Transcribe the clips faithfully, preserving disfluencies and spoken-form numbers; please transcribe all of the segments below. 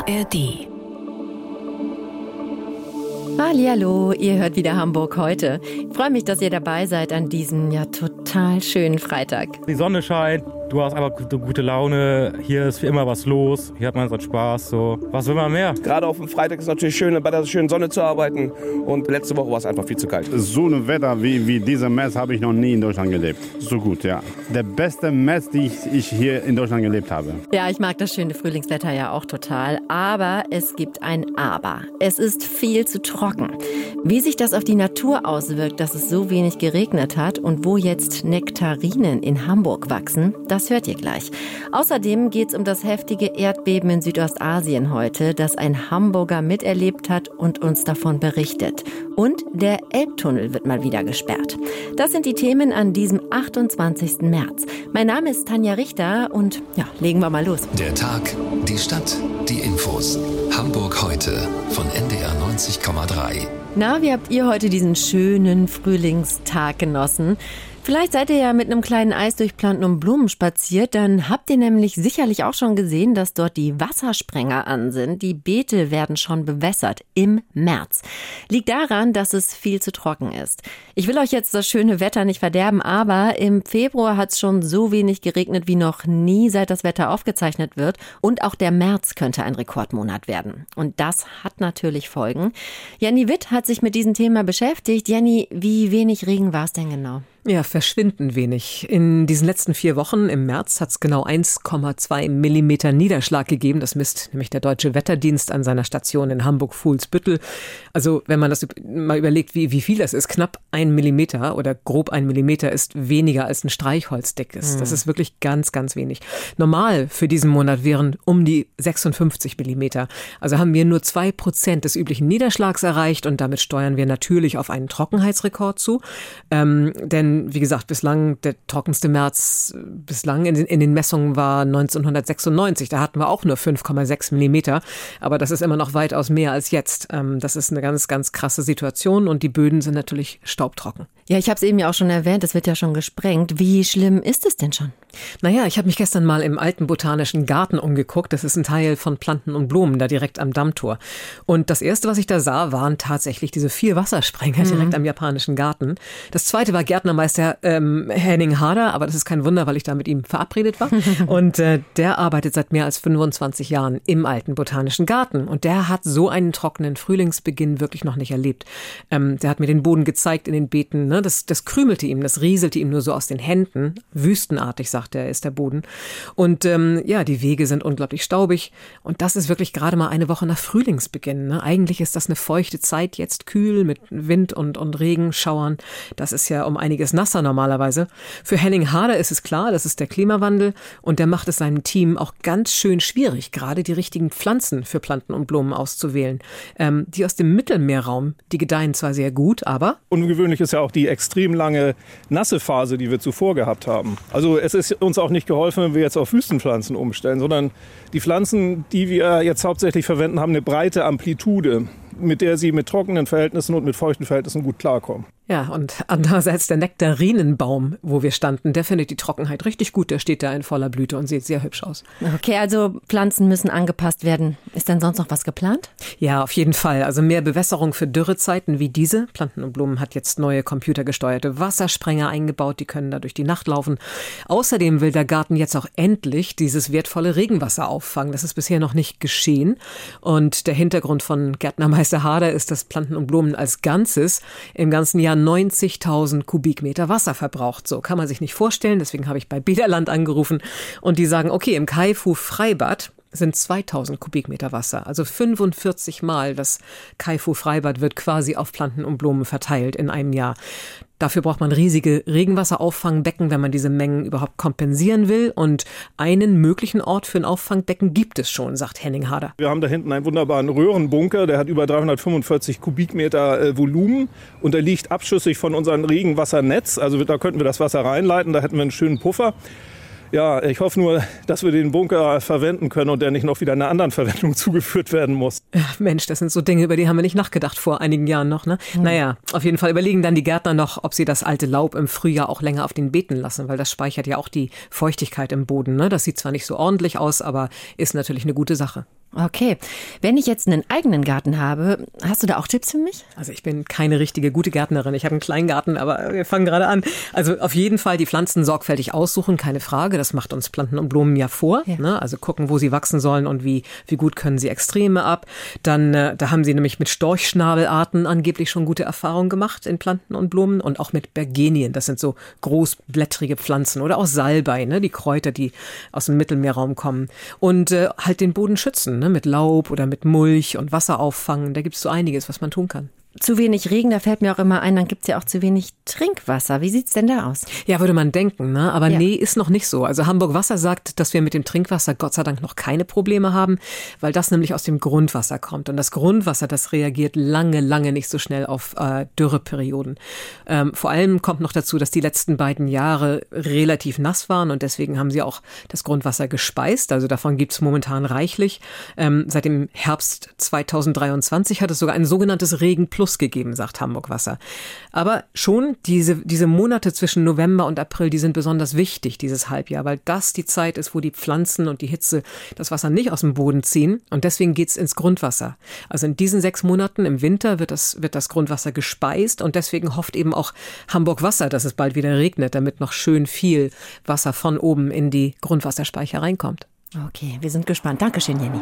R D. Hallihallo, ihr hört wieder Hamburg heute. Ich freue mich, dass ihr dabei seid an diesem ja total schönen Freitag. Die Sonne scheint, du hast einfach gute, gute Laune, hier ist wie immer was los, hier hat man so Spaß, so. Was will man mehr? Gerade auf dem Freitag ist es natürlich schön, bei der schönen Sonne zu arbeiten, und letzte Woche war es einfach viel zu kalt. So ein Wetter wie, wie dieser März habe ich noch nie in Deutschland gelebt. So gut, ja. Der beste März, den ich, ich hier in Deutschland gelebt habe. Ja, ich mag das schöne Frühlingswetter ja auch total, aber es gibt ein Aber. Es ist viel zu trocken. Wie sich das auf die Natur auswirkt, dass es so wenig geregnet hat und wo jetzt Nektarinen in Hamburg wachsen, das hört ihr gleich. Außerdem geht es um das heftige Erdbeben in Südostasien heute, das ein Hamburger miterlebt hat und uns davon berichtet. Und der Elbtunnel wird mal wieder gesperrt. Das sind die Themen an diesem achtundzwanzigsten März. Mein Name ist Tanja Richter und ja, legen wir mal los. Der Tag, die Stadt, die Infos. Hamburg heute von N D R neunzig Komma drei. Na, wie habt ihr heute diesen schönen Frühlingstag genossen? Vielleicht seid ihr ja mit einem kleinen Eis durch Planten und Blumen spaziert, dann habt ihr nämlich sicherlich auch schon gesehen, dass dort die Wassersprenger an sind. Die Beete werden schon bewässert im März. Liegt daran, dass es viel zu trocken ist. Ich will euch jetzt das schöne Wetter nicht verderben, aber im Februar hat es schon so wenig geregnet wie noch nie, seit das Wetter aufgezeichnet wird. Und auch der März könnte ein Rekordmonat werden. Und das hat natürlich Folgen. Jenny Witt hat sich mit diesem Thema beschäftigt. Jenny, wie wenig Regen war es denn genau? Ja, verschwindend wenig. In diesen letzten vier Wochen im März hat es genau eins Komma zwei Millimeter Niederschlag gegeben. Das misst nämlich der Deutsche Wetterdienst an seiner Station in Hamburg-Fuhlsbüttel. Also wenn man das mal überlegt, wie, wie viel das ist, knapp ein Millimeter oder grob ein Millimeter ist weniger als ein Streichholzdeck ist. Das ist wirklich ganz, ganz wenig. Normal für diesen Monat wären um die sechsundfünfzig Millimeter. Also haben wir nur zwei Prozent des üblichen Niederschlags erreicht und damit steuern wir natürlich auf einen Trockenheitsrekord zu. Ähm, denn wie gesagt, bislang der trockenste März bislang in den, in den Messungen war neunzehnhundertsechsundneunzig. Da hatten wir auch nur fünf Komma sechs Millimeter. Aber das ist immer noch weitaus mehr als jetzt. Ähm, das ist eine ganz, ganz krasse Situation und die Böden sind natürlich staubtrocken. Ja, ich habe es eben ja auch schon erwähnt, es wird ja schon gesprengt. Wie schlimm ist es denn schon? Naja, ich habe mich gestern mal im alten Botanischen Garten umgeguckt. Das ist ein Teil von Planten und Blumen, da direkt am Dammtor. Und das Erste, was ich da sah, waren tatsächlich diese vier Wassersprenger direkt mhm. am Japanischen Garten. Das Zweite war Gärtnermeister ähm, Henning Harder, aber das ist kein Wunder, weil ich da mit ihm verabredet war. Und äh, der arbeitet seit mehr als fünfundzwanzig Jahren im alten Botanischen Garten. Und der hat so einen trockenen Frühlingsbeginn wirklich noch nicht erlebt. Ähm, der hat mir den Boden gezeigt in den Beeten. Ne? Das, das krümelte ihm, das rieselte ihm nur so aus den Händen. Wüstenartig, sagt er, ist der Boden. Und ähm, ja, die Wege sind unglaublich staubig. Und das ist wirklich gerade mal eine Woche nach Frühlingsbeginn. Ne? Eigentlich ist das eine feuchte Zeit, jetzt kühl mit Wind und, und Regenschauern. Das ist ja um einiges nasser normalerweise. Für Henning Harder ist es klar, das ist der Klimawandel. Und der macht es seinem Team auch ganz schön schwierig, gerade die richtigen Pflanzen für Planten und Blumen auszuwählen. Ähm, die aus dem Mittelmeerraum, die gedeihen zwar sehr gut, aber... Ungewöhnlich ist ja auch die extrem lange nasse Phase, die wir zuvor gehabt haben. Also es ist uns auch nicht geholfen, wenn wir jetzt auf Wüstenpflanzen umstellen, sondern die Pflanzen, die wir jetzt hauptsächlich verwenden, haben eine breite Amplitude, mit der sie mit trockenen Verhältnissen und mit feuchten Verhältnissen gut klarkommen. Ja, und andererseits der Nektarinenbaum, wo wir standen, der findet die Trockenheit richtig gut. Der steht da in voller Blüte und sieht sehr hübsch aus. Okay, also Pflanzen müssen angepasst werden. Ist denn sonst noch was geplant? Ja, auf jeden Fall. Also mehr Bewässerung für Dürrezeiten wie diese. Planten und Blumen hat jetzt neue computergesteuerte Wassersprenger eingebaut. Die können da durch die Nacht laufen. Außerdem will der Garten jetzt auch endlich dieses wertvolle Regenwasser auffangen. Das ist bisher noch nicht geschehen. Und der Hintergrund von Gärtnermeister Harder ist, dass Planten und Blumen als Ganzes im ganzen Jahr neunzigtausend Kubikmeter Wasser verbraucht. So kann man sich nicht vorstellen. Deswegen habe ich bei Bederland angerufen und die sagen, okay, im Kaifu-Freibad sind zweitausend Kubikmeter Wasser. Also fünfundvierzig Mal das Kaifu-Freibad wird quasi auf Planten und Blumen verteilt in einem Jahr. Dafür braucht man riesige Regenwasserauffangbecken, wenn man diese Mengen überhaupt kompensieren will. Und einen möglichen Ort für ein Auffangbecken gibt es schon, sagt Henning Harder. Wir haben da hinten einen wunderbaren Röhrenbunker, der hat über dreihundertfünfundvierzig Kubikmeter äh, Volumen und der liegt abschüssig von unserem Regenwassernetz. Also da könnten wir das Wasser reinleiten, da hätten wir einen schönen Puffer. Ja, ich hoffe nur, dass wir den Bunker verwenden können und der nicht noch wieder einer anderen Verwendung zugeführt werden muss. Ja, Mensch, das sind so Dinge, über die haben wir nicht nachgedacht vor einigen Jahren noch. Ne? Mhm. Naja, auf jeden Fall überlegen dann die Gärtner noch, ob sie das alte Laub im Frühjahr auch länger auf den Beeten lassen, weil das speichert ja auch die Feuchtigkeit im Boden. Ne? Das sieht zwar nicht so ordentlich aus, aber ist natürlich eine gute Sache. Okay. Wenn ich jetzt einen eigenen Garten habe, hast du da auch Tipps für mich? Also ich bin keine richtige gute Gärtnerin. Ich habe einen kleinen Garten, aber wir fangen gerade an. Also auf jeden Fall die Pflanzen sorgfältig aussuchen, keine Frage. Das macht uns Planten und Blumen ja vor. Ja. Ne? Also gucken, wo sie wachsen sollen und wie, wie gut können sie Extreme ab. Dann, äh, da haben sie nämlich mit Storchschnabelarten angeblich schon gute Erfahrungen gemacht in Planten und Blumen und auch mit Bergenien. Das sind so großblättrige Pflanzen oder auch Salbei, ne? Die Kräuter, die aus dem Mittelmeerraum kommen. Und äh, halt den Boden schützen, ne? Mit Laub oder mit Mulch und Wasser auffangen. Da gibt es so einiges, was man tun kann. Zu wenig Regen, da fällt mir auch immer ein, dann gibt's ja auch zu wenig Trinkwasser. Wie sieht's denn da aus? Ja, würde man denken, ne? Aber ja. nee, ist noch nicht so. Also Hamburg Wasser sagt, dass wir mit dem Trinkwasser Gott sei Dank noch keine Probleme haben, weil das nämlich aus dem Grundwasser kommt. Und das Grundwasser, das reagiert lange, lange nicht so schnell auf äh, Dürreperioden. Ähm, vor allem kommt noch dazu, dass die letzten beiden Jahre relativ nass waren und deswegen haben sie auch das Grundwasser gespeist. Also davon gibt's momentan reichlich. Ähm, seit dem Herbst zweitausenddreiundzwanzig hat es sogar ein sogenanntes Regenplus gegeben, sagt Hamburg Wasser. Aber schon diese, diese Monate zwischen November und April, die sind besonders wichtig, dieses Halbjahr, weil das die Zeit ist, wo die Pflanzen und die Hitze das Wasser nicht aus dem Boden ziehen und deswegen geht's ins Grundwasser. Also in diesen sechs Monaten im Winter wird das, wird das Grundwasser gespeist und deswegen hofft eben auch Hamburg Wasser, dass es bald wieder regnet, damit noch schön viel Wasser von oben in die Grundwasserspeicher reinkommt. Okay, wir sind gespannt. Dankeschön, Jenny.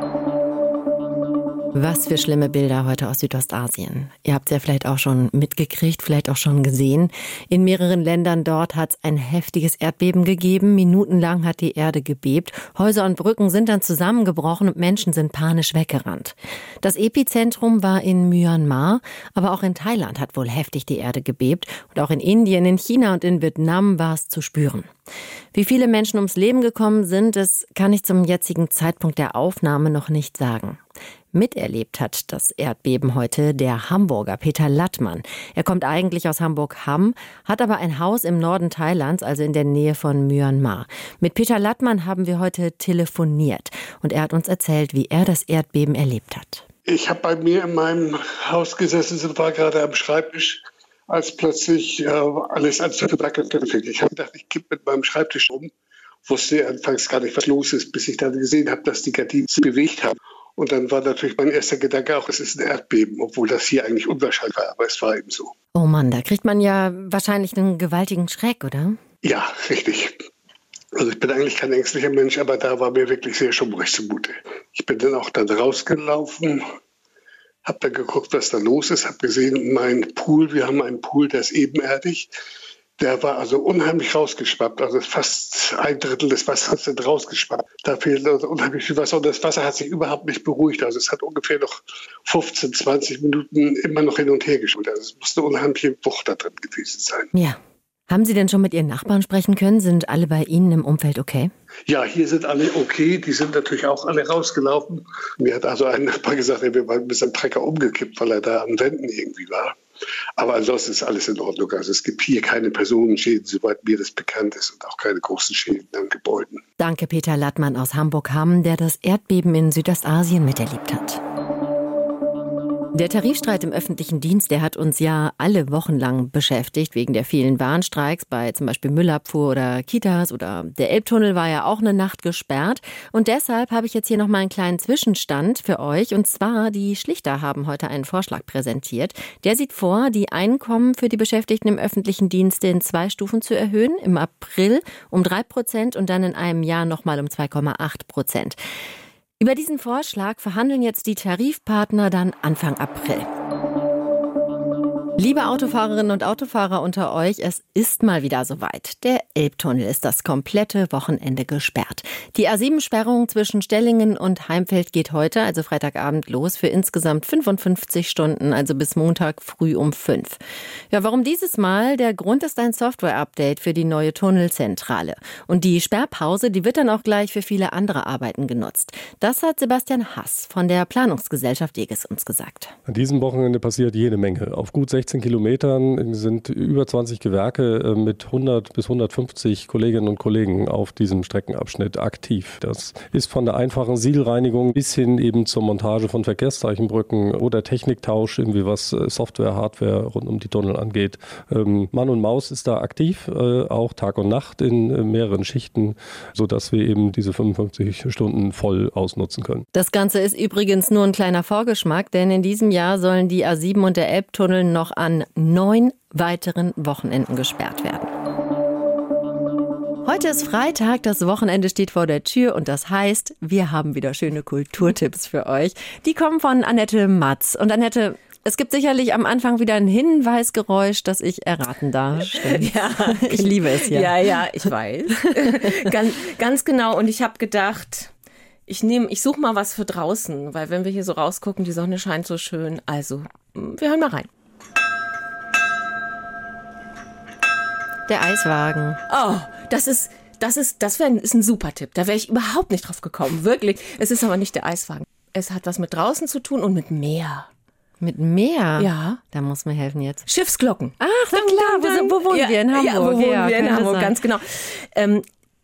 Was für schlimme Bilder heute aus Südostasien. Ihr habt es ja vielleicht auch schon mitgekriegt, vielleicht auch schon gesehen. In mehreren Ländern dort hat es ein heftiges Erdbeben gegeben. Minutenlang hat die Erde gebebt. Häuser und Brücken sind dann zusammengebrochen und Menschen sind panisch weggerannt. Das Epizentrum war in Myanmar, aber auch in Thailand hat wohl heftig die Erde gebebt. Und auch in Indien, in China und in Vietnam war es zu spüren. Wie viele Menschen ums Leben gekommen sind, das kann ich zum jetzigen Zeitpunkt der Aufnahme noch nicht sagen. Miterlebt hat das Erdbeben heute der Hamburger Peter Lattmann. Er kommt eigentlich aus Hamburg-Hamm, hat aber ein Haus im Norden Thailands, also in der Nähe von Myanmar. Mit Peter Lattmann haben wir heute telefoniert und er hat uns erzählt, wie er das Erdbeben erlebt hat. Ich habe bei mir in meinem Haus gesessen, war gerade am Schreibtisch, als plötzlich äh, alles anfing zu wackeln. Ich habe gedacht, ich kippe mit meinem Schreibtisch um, wusste anfangs gar nicht, was los ist, bis ich dann gesehen habe, dass die Gardinen sich bewegt haben. Und dann war natürlich mein erster Gedanke auch, es ist ein Erdbeben, obwohl das hier eigentlich unwahrscheinlich war, aber es war eben so. Oh Mann, da kriegt man ja wahrscheinlich einen gewaltigen Schreck, oder? Ja, richtig. Also ich bin eigentlich kein ängstlicher Mensch, aber da war mir wirklich sehr schummrig zumute. Ich bin dann auch dann rausgelaufen, habe dann geguckt, was da los ist, habe gesehen, mein Pool, wir haben einen Pool, der ist ebenerdig. Der war also unheimlich rausgeschwappt, also fast ein Drittel des Wassers sind rausgeschwappt. Da fehlt also unheimlich viel Wasser und das Wasser hat sich überhaupt nicht beruhigt. Also es hat ungefähr noch fünfzehn, zwanzig Minuten immer noch hin und her geschwommen. Also es muss eine unheimliche Wucht da drin gewesen sein. Ja. Haben Sie denn schon mit Ihren Nachbarn sprechen können? Sind alle bei Ihnen im Umfeld okay? Ja, hier sind alle okay. Die sind natürlich auch alle rausgelaufen. Mir hat also ein Nachbar gesagt, er wäre mit seinem Trecker umgekippt, weil er da an Wänden irgendwie war. Aber ansonsten ist alles in Ordnung. Also es gibt hier keine Personenschäden, soweit mir das bekannt ist, und auch keine großen Schäden an Gebäuden. Danke, Peter Lattmann aus Hamburg-Hamm, der das Erdbeben in Südostasien miterlebt hat. Der Tarifstreit im öffentlichen Dienst, der hat uns ja alle Wochen lang beschäftigt, wegen der vielen Warnstreiks bei zum Beispiel Müllabfuhr oder Kitas, oder der Elbtunnel war ja auch eine Nacht gesperrt. Und deshalb habe ich jetzt hier nochmal einen kleinen Zwischenstand für euch. Und zwar, die Schlichter haben heute einen Vorschlag präsentiert. Der sieht vor, die Einkommen für die Beschäftigten im öffentlichen Dienst in zwei Stufen zu erhöhen. Im April um drei Prozent und dann in einem Jahr nochmal um zwei Komma acht Prozent. Über diesen Vorschlag verhandeln jetzt die Tarifpartner dann Anfang April. Liebe Autofahrerinnen und Autofahrer unter euch, es ist mal wieder soweit. Der Elbtunnel ist das komplette Wochenende gesperrt. Die A sieben Sperrung zwischen Stellingen und Heimfeld geht heute, also Freitagabend, los für insgesamt fünfundfünfzig Stunden, also bis Montag früh um fünf. Ja, warum dieses Mal? Der Grund ist ein Software-Update für die neue Tunnelzentrale. Und die Sperrpause, die wird dann auch gleich für viele andere Arbeiten genutzt. Das hat Sebastian Hass von der Planungsgesellschaft Eges uns gesagt. An diesem Wochenende passiert jede Menge. Auf gut sechzig sechzehn Kilometern sind über zwanzig Gewerke mit hundert bis hundertfünfzig Kolleginnen und Kollegen auf diesem Streckenabschnitt aktiv. Das ist von der einfachen Siegelreinigung bis hin eben zur Montage von Verkehrszeichenbrücken oder Techniktausch, irgendwie was Software, Hardware rund um die Tunnel angeht. Mann und Maus ist da aktiv, auch Tag und Nacht in mehreren Schichten, sodass wir eben diese fünfundfünfzig Stunden voll ausnutzen können. Das Ganze ist übrigens nur ein kleiner Vorgeschmack, denn in diesem Jahr sollen die A sieben und der Elbtunnel noch an neun weiteren Wochenenden gesperrt werden. Heute ist Freitag, das Wochenende steht vor der Tür und das heißt, wir haben wieder schöne Kulturtipps für euch. Die kommen von Annette Matz. Und Annette, es gibt sicherlich am Anfang wieder ein Hinweisgeräusch, das ich erraten darf. Ja, ich liebe es ja. Ja, ja, ich weiß. ganz, ganz genau. Und ich habe gedacht, ich nehme, ich suche mal was für draußen, weil wenn wir hier so rausgucken, die Sonne scheint so schön. Also, wir hören mal rein. Der Eiswagen. Oh, das ist, das ist, das wär, ist ein super Tipp. Da wäre ich überhaupt nicht drauf gekommen, wirklich. Es ist aber nicht der Eiswagen. Es hat was mit draußen zu tun und mit Meer. Mit Meer? Ja. Da muss mir helfen jetzt. Schiffsglocken. Ach, na klar. Wo, wo wohnen ja, wir? In Hamburg. Ja, wo wohnen ja, wir? In Hamburg, sein. ganz genau. Ähm,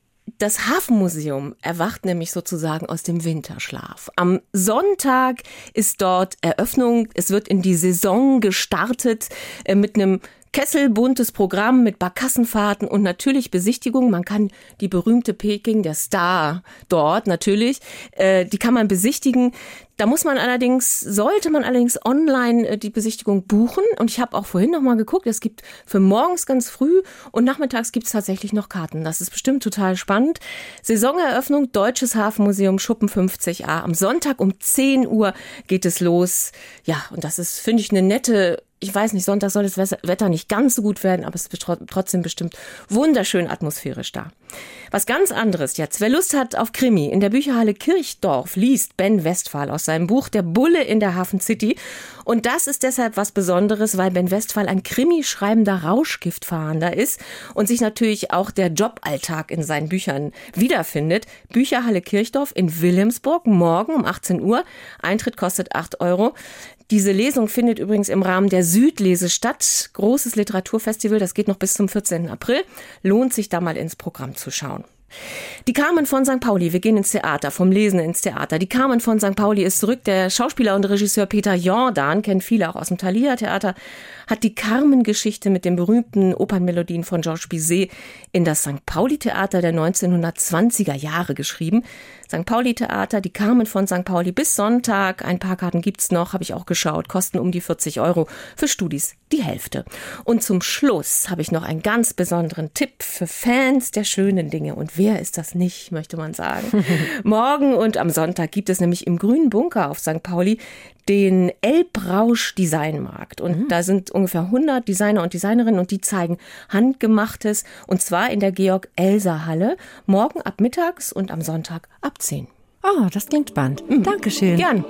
Das Hafenmuseum erwacht nämlich sozusagen aus dem Winterschlaf. Am Sonntag ist dort Eröffnung. Es wird in die Saison gestartet äh, mit einem kesselbuntes Programm mit Barkassenfahrten und natürlich Besichtigung. Man kann die berühmte Peking, der Star dort natürlich, äh, die kann man besichtigen. Da muss man allerdings, sollte man allerdings online äh, die Besichtigung buchen. Und ich habe auch vorhin noch mal geguckt, es gibt für morgens ganz früh und nachmittags gibt es tatsächlich noch Karten. Das ist bestimmt total spannend. Saisoneröffnung, Deutsches Hafenmuseum, Schuppen fünfzig a. Am Sonntag um zehn Uhr geht es los. Ja, und das ist, finde ich, eine nette... Ich weiß nicht, Sonntag soll das Wetter nicht ganz so gut werden, aber es ist trotzdem bestimmt wunderschön atmosphärisch da. Was ganz anderes jetzt. Wer Lust hat auf Krimi, in der Bücherhalle Kirchdorf liest Ben Westphal aus seinem Buch Der Bulle in der Hafen City. Und das ist deshalb was Besonderes, weil Ben Westphal ein Krimi-schreibender Rauschgiftfahnder ist und sich natürlich auch der Joballtag in seinen Büchern wiederfindet. Bücherhalle Kirchdorf in Wilhelmsburg, morgen um achtzehn Uhr. Eintritt kostet acht Euro. Diese Lesung findet übrigens im Rahmen der Südlese statt. Großes Literaturfestival, das geht noch bis zum vierzehnten April. Lohnt sich da mal ins Programm zu schauen. Die Carmen von Sankt Pauli, wir gehen ins Theater, vom Lesen ins Theater. Die Carmen von Sankt Pauli ist zurück. Der Schauspieler und Regisseur Peter Jordan, kennt viele auch aus dem Thalia-Theater, hat die Carmen-Geschichte mit den berühmten Opernmelodien von Georges Bizet in das Sankt Pauli-Theater der neunzehnhundertzwanziger Jahre geschrieben. Sankt Pauli-Theater, die Carmen von Sankt Pauli bis Sonntag. Ein paar Karten gibt's noch, habe ich auch geschaut, kosten um die vierzig Euro, für Studis die Hälfte. Und zum Schluss habe ich noch einen ganz besonderen Tipp für Fans der schönen Dinge. Und wer ist das nicht, möchte man sagen. Morgen und am Sonntag gibt es nämlich im Grünen Bunker auf Sankt Pauli den Elbrausch Designmarkt. Und mhm. da sind ungefähr hundert Designer und Designerinnen und die zeigen Handgemachtes. Und zwar in der Georg-Elser-Halle. Morgen ab mittags und am Sonntag ab zehn. Oh, das klingt spannend. Mhm. Dankeschön. Gern.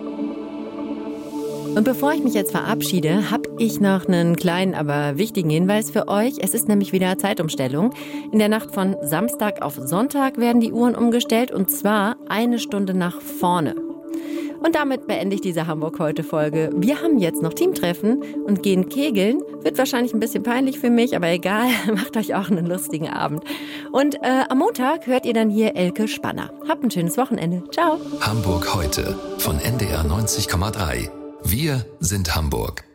Und bevor ich mich jetzt verabschiede, habe ich noch einen kleinen, aber wichtigen Hinweis für euch. Es ist nämlich wieder Zeitumstellung. In der Nacht von Samstag auf Sonntag werden die Uhren umgestellt und zwar eine Stunde nach vorne. Und damit beende ich diese Hamburg-Heute-Folge. Wir haben jetzt noch Teamtreffen und gehen kegeln. Wird wahrscheinlich ein bisschen peinlich für mich, aber egal. Macht euch auch einen lustigen Abend. Und äh, am Montag hört ihr dann hier Elke Spanner. Habt ein schönes Wochenende. Ciao. Hamburg heute von N D R neunzig Komma drei. Wir sind Hamburg.